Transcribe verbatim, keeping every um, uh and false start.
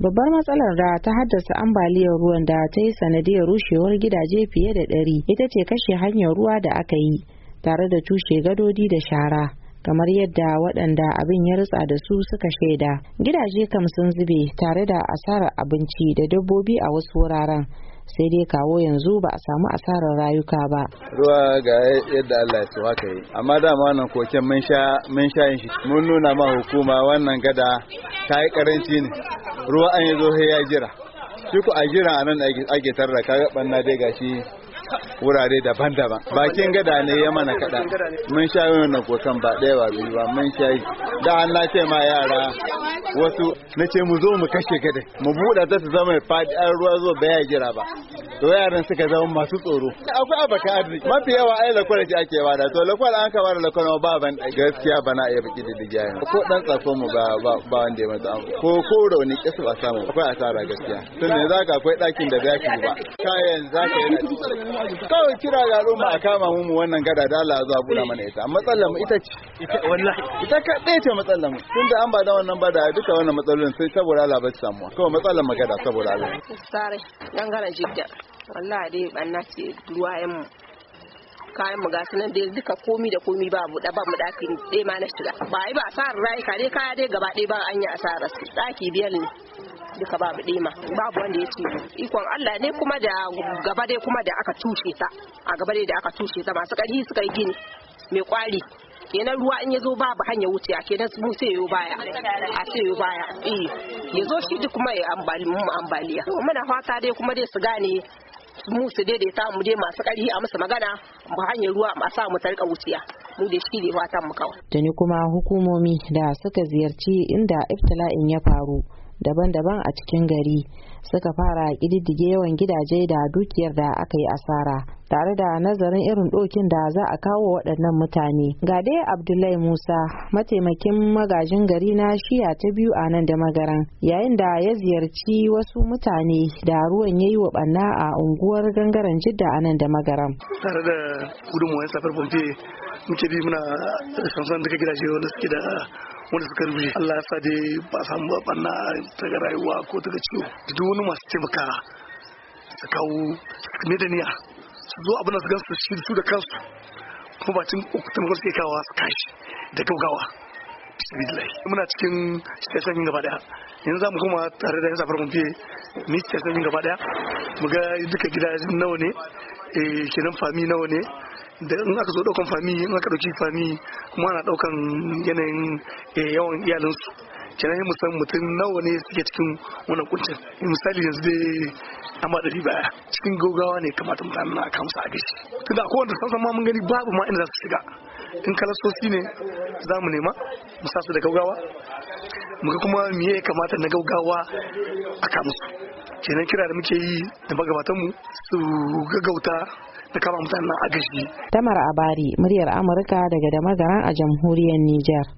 Babbar matsalar da ta haddasa ambaliyar ruwan da ta yi sanadiyar rushewar gidaje fiye da ɗari ita ce kashe hanyar ruwa da aka yi tare da tushe gadodi da shara, kamar yadda waɗanda abin ya rutsa da su suka shaida. Gidaje kam sun zube tare da asarar abinci da dabbobi a wasu wuraren, sai dai kawo yanzu ba a samu asarar rayuka ba. Ruwa ga yadda Allah ya so haka yi, amma dama wannan koken mun sha mun sha yin shi, mun nuna ma hukuma wannan gada ta yi karanci ne, ruwa an yi zo ya jira, shi ku a jira a nan ake tarra kaga banna dai gashi wurare daban-daban. Bakin gada ne ya mana kaɗa, mun sha yin wannan koken ba ɗaya ba biyu ba, mun sha yi. Da an na ce ma yara wasu na ce mu zo mu kashe gada, mu buɗe ta su zama faɗi an ruwa zo baya jira ba. To yaran suka zama masu tsoro. Akwai abaka arziki mafi yawa ai lakwal ce ake bada, to lakwal an ka bada lakwal ba ban gaskiya bana iya baki da digiya yanzu. Ko dan tsako mu ba ba wanda ya mata ko ko rauni kisu ba samu, akwai asara gaskiya. Tun ne zaka akwai ɗakin da zaki ba. Kayan zaka yana kawai kira ga al'umma a kama mu wannan gada da Allah zuwa bula mana ita. Matsalar mu ita ce. Ita wallahi ita kadai ce matsalar mu. Tunda an ba da wannan ba da duka wannan matsalolin sai saboda Allah ba su samu. Kawai matsalar mu gada saboda Allah. Sare dangana jidda. Wallahi dai banna ce ruwayen mu. Kayan mu gasu nan dai duka komi da komi ba mu da ba mu daki dai ma na shiga. Ba ai ba asarar rayuka dai kaya dai gaba dai ba an yi asarar su. Daki biyar ne. Duka babu ɗema babu wanda ya ce ikon Allah ne kuma da gaba dai kuma da aka tushe ta a gaba dai da aka tushe ta masu ƙarfi suka yi gini mai kwari kenan ruwa in ya zo babu hanya wuce kenan mu sai yo baya a sai yo baya eh ya zo shi duk kuma ya ambali mu ambaliya muna fata dai kuma dai su gane mu su daidaita mu dai masu ƙarfi a musu magana ba hanyar ruwa a sa mu tarka wuciya mu da shi ne fatan mu kawai. Tuni kuma hukumomi da suka ziyarci inda iftila'in ya faru daban-daban a cikin gari suka fara ƙididdige yawan gidaje da dukiyar da aka yi asara tare da nazarin irin ɗokin da za a kawo waɗannan mutane. Ga dai Abdullahi Musa, mataimakin magajin gari na shiya ta biyu a nan da magaran, yayin da ya ziyarci wasu mutane da ruwan ya yi wa ɓanna a unguwar gangaren Jidda a nan da magaran. Tare da gudunmuwan safar pompe muke bi muna sansan duka gidaje wanda suke da wanda suka rubuce. Allah ya sa dai ba samu ba banna ta ga rayuwa ko ta ga ciwo. Da duk wani masu taimaka su kawo me da niyya su zo abin da su gansu shi su da kansu kuma bacin ukutan wasu ke kawo su kashi da gaugawa. Muna cikin station yin gaba daya. Yanzu za mu kuma tare da yan safar mafi mu yi station yin gaba daya mu ga duka gidajen nawa ne kenan fami nawa ne da in aka zo daukan fami in aka dauki fami kuma ana daukan yanayin yawan iyalinsu kenan yi musan mutum nawa ne suke cikin wannan kuncin. Misali yanzu dai an ba ɗari baya cikin gaugawa ne kamata mutane na kamsa a gashi tunda akwai wanda sansan ma mun gani babu ma inda za su shiga. In kalasosi ne za mu nema mu sa su da gaugawa muga kuma miye ya kamata na gaugawa a kamusu. Kenan kira da muke yi da magabatanmu su gaggauta da kama mutanen a gashi. Tamar Abari, muryar Amurka daga Damagaran a jamhuriyar Nijar.